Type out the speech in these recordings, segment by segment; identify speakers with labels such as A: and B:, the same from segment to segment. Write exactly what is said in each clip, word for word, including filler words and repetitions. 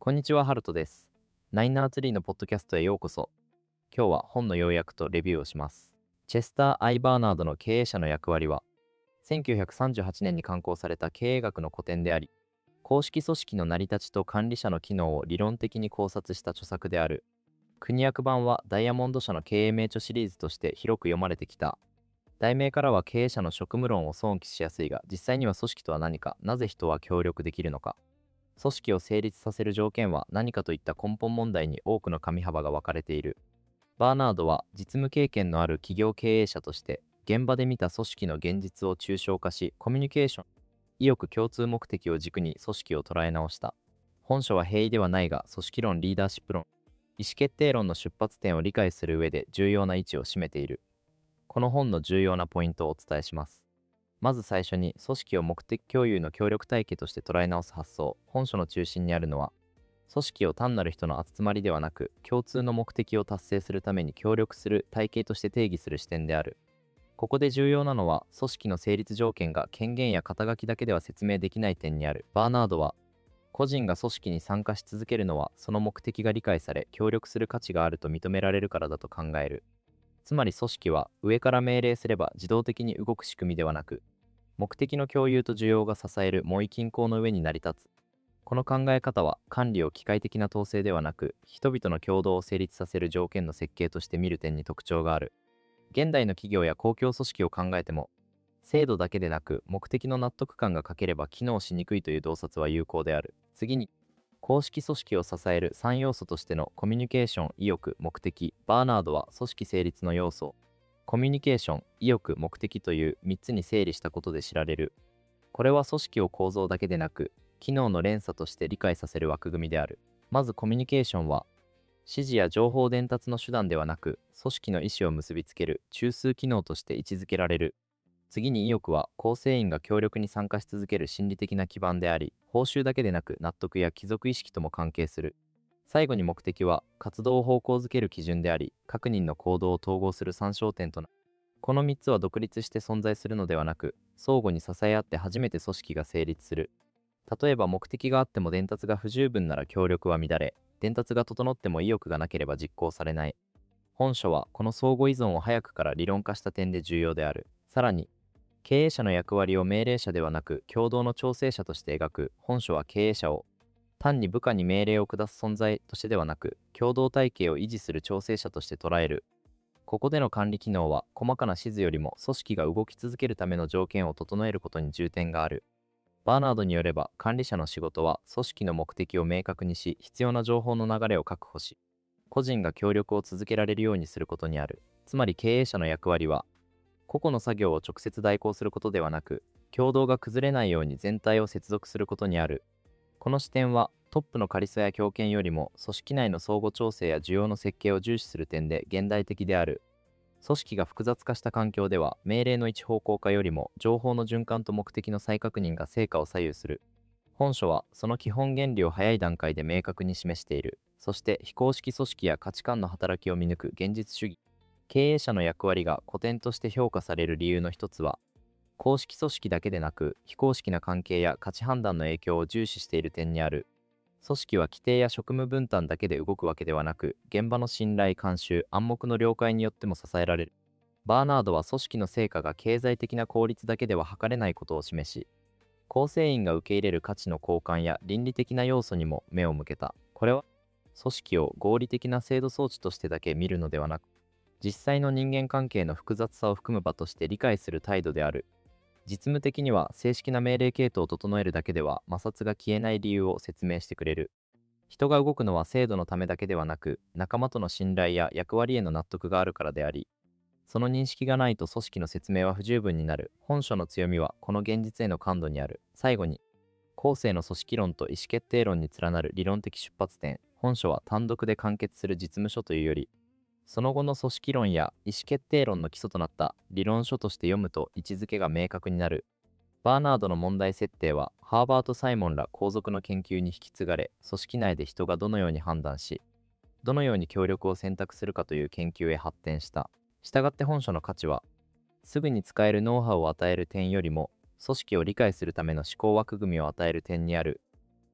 A: こんにちは、ハルトです。ナインナーツリーのポッドキャストへようこそ。今日は本の要約とレビューをします。チェスター・アイ・バーナードの経営者の役割は、せんきゅうひゃくさんじゅうはちねんに刊行された経営学の古典であり、公式組織の成り立ちと管理者の機能を理論的に考察した著作である。国訳版はダイヤモンド社の経営名著シリーズとして広く読まれてきた。題名からは経営者の職務論を想起しやすいが、実際には組織とは何か、なぜ人は協力できるのか、組織を成立させる条件は何かといった根本問題に多くの紙幅が分かれている。バーナードは実務経験のある企業経営者として、現場で見た組織の現実を抽象化し、コミュニケーション、意欲共通目的を軸に組織を捉え直した。本書は平易ではないが、組織論、リーダーシップ論、意思決定論の出発点を理解する上で重要な位置を占めている。この本の重要なポイントをお伝えします。まず最初に、組織を目的共有の協力体系として捉え直す発想。本書の中心にあるのは、組織を単なる人の集まりではなく、共通の目的を達成するために協力する体系として定義する視点である。ここで重要なのは、組織の成立条件が権限や肩書きだけでは説明できない点にある。バーナードは、個人が組織に参加し続けるのは、その目的が理解され、協力する価値があると認められるからだと考える。つまり組織は、上から命令すれば自動的に動く仕組みではなく、目的の共有と需要が支える模擬均衡の上に成り立つ。この考え方は管理を機械的な統制ではなく、人々の共同を成立させる条件の設計として見る点に特徴がある。現代の企業や公共組織を考えても、制度だけでなく目的の納得感が欠ければ機能しにくいという洞察は有効である。次に、公式組織を支えるさん要素としてのコミュニケーション、意欲、目的。バーナードは組織成立の要素、コミュニケーション、意欲、目的というみっつに整理したことで知られる。これは組織を構造だけでなく、機能の連鎖として理解させる枠組みである。まずコミュニケーションは、指示や情報伝達の手段ではなく、組織の意思を結びつける中枢機能として位置づけられる。次に意欲は、構成員が協力に参加し続ける心理的な基盤であり、報酬だけでなく納得や帰属意識とも関係する。最後に目的は、活動を方向づける基準であり、各人の行動を統合する参照点となる。このみっつは独立して存在するのではなく、相互に支え合って初めて組織が成立する。例えば目的があっても伝達が不十分なら協力は乱れ、伝達が整っても意欲がなければ実行されない。本書はこの相互依存を早くから理論化した点で重要である。さらに、経営者の役割を命令者ではなく共同の調整者として描く。本書は経営者を単に部下に命令を下す存在としてではなく、共同体系を維持する調整者として捉える。ここでの管理機能は、細かな指示よりも組織が動き続けるための条件を整えることに重点がある。バーナードによれば、管理者の仕事は組織の目的を明確にし、必要な情報の流れを確保し、個人が協力を続けられるようにすることにある。つまり経営者の役割は、個々の作業を直接代行することではなく、共同が崩れないように全体を接続することにある。この視点は、トップの仮差や強権よりも組織内の相互調整や需要の設計を重視する点で現代的である。組織が複雑化した環境では、命令の一方向化よりも情報の循環と目的の再確認が成果を左右する。本書はその基本原理を早い段階で明確に示している。そして非公式組織や価値観の働きを見抜く現実主義。経営者の役割が古典として評価される理由の一つは、公式組織だけでなく非公式な関係や価値判断の影響を重視している点にある。組織は規定や職務分担だけで動くわけではなく、現場の信頼、監修、暗黙の了解によっても支えられる。バーナードは組織の成果が経済的な効率だけでは測れないことを示し、構成員が受け入れる価値の交換や倫理的な要素にも目を向けた。これは、組織を合理的な制度装置としてだけ見るのではなく、実際の人間関係の複雑さを含む場として理解する態度である。実務的には正式な命令系統を整えるだけでは摩擦が消えない理由を説明してくれる。人が動くのは制度のためだけではなく、仲間との信頼や役割への納得があるからであり、その認識がないと組織の説明は不十分になる。本書の強みはこの現実への感度にある。最後に、後世の組織論と意思決定論に連なる理論的出発点。本書は単独で完結する実務書というより、その後の組織論や意思決定論の基礎となった理論書として読むと位置づけが明確になる。バーナードの問題設定は、ハーバート・サイモンら皇族の研究に引き継がれ、組織内で人がどのように判断し、どのように協力を選択するかという研究へ発展した。したがって本書の価値は、すぐに使えるノウハウを与える点よりも、組織を理解するための思考枠組みを与える点にある。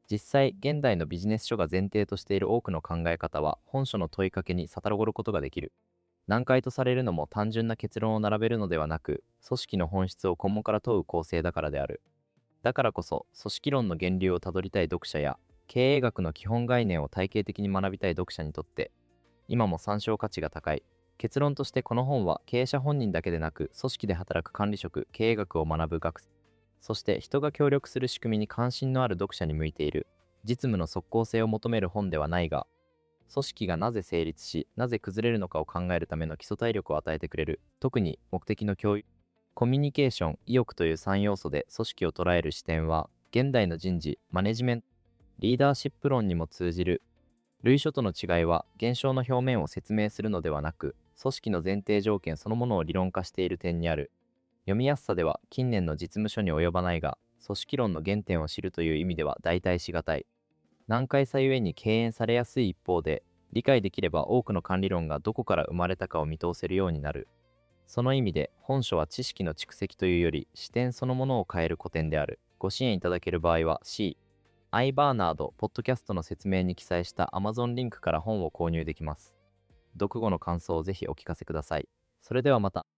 A: 実際、現代のビジネス書が前提としている多くの考え方は、本書の問いかけに悟ることができる。難解とされるのも単純な結論を並べるのではなく、組織の本質を根本から問う構成だからである。だからこそ、組織論の源流をたどりたい読者や、経営学の基本概念を体系的に学びたい読者にとって、今も参照価値が高い。結論としてこの本は経営者本人だけでなく、組織で働く管理職、経営学を学ぶ学生、そして人が協力する仕組みに関心のある読者に向いている。実務の即効性を求める本ではないが、組織がなぜ成立し、なぜ崩れるのかを考えるための基礎体力を与えてくれる。特に目的の共有、コミュニケーション、意欲というさん要素で組織を捉える視点は、現代の人事、マネジメント、リーダーシップ論にも通じる。類書との違いは、現象の表面を説明するのではなく、組織の前提条件そのものを理論化している点にある。読みやすさでは近年の実務書に及ばないが、組織論の原点を知るという意味では代替しがたい。難解さゆえに敬遠されやすい一方で、理解できれば多くの管理論がどこから生まれたかを見通せるようになる。その意味で、本書は知識の蓄積というより、視点そのものを変える古典である。ご支援いただける場合は C、アイバーナード、ポッドキャストの説明に記載した Amazon リンクから本を購入できます。読後の感想をぜひお聞かせください。それではまた。